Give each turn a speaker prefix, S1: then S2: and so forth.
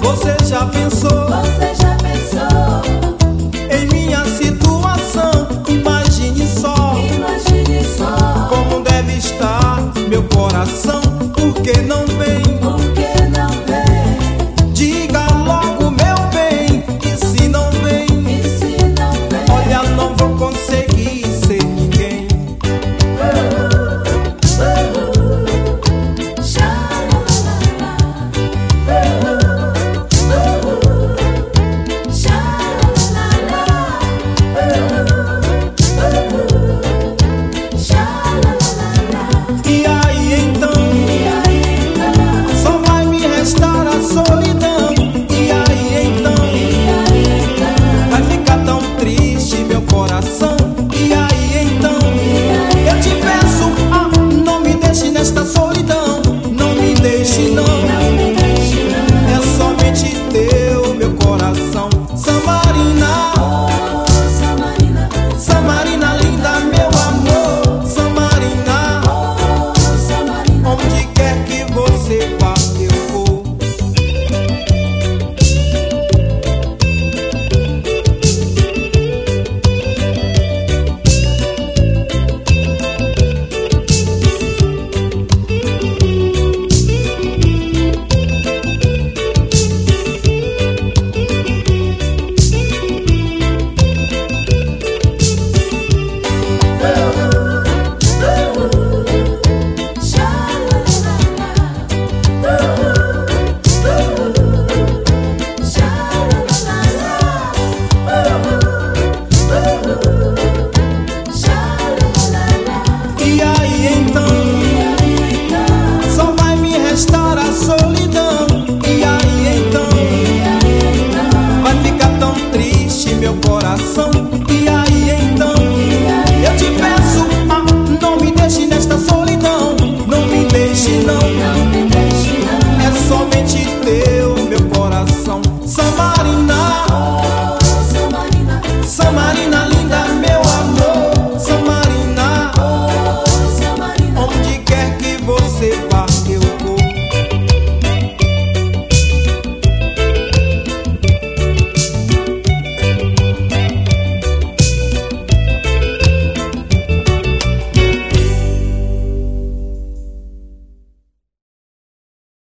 S1: Você já pensou em minha situação? Imagine só como deve estar meu coração. Por que não vem? Diga logo, meu bem, e se não vem? Olha, não vou conseguir ser ninguém. E aí então, só vai me restar a solidão. E aí então, vai ficar tão triste meu coração. E aí então, eu te peço, não me deixe nesta solidão. Não me deixe não, é somente teu meu coração. Samarina, Samarina linda, meu amor. Samarina, onde quer que você vá, eu vou. E aí então, só vai me restar a solidão. E aí então, vai ficar tão triste meu coração. E aí então, eu te peço, não me deixe nesta solidão. Não me deixe não, é somente teu meu coração.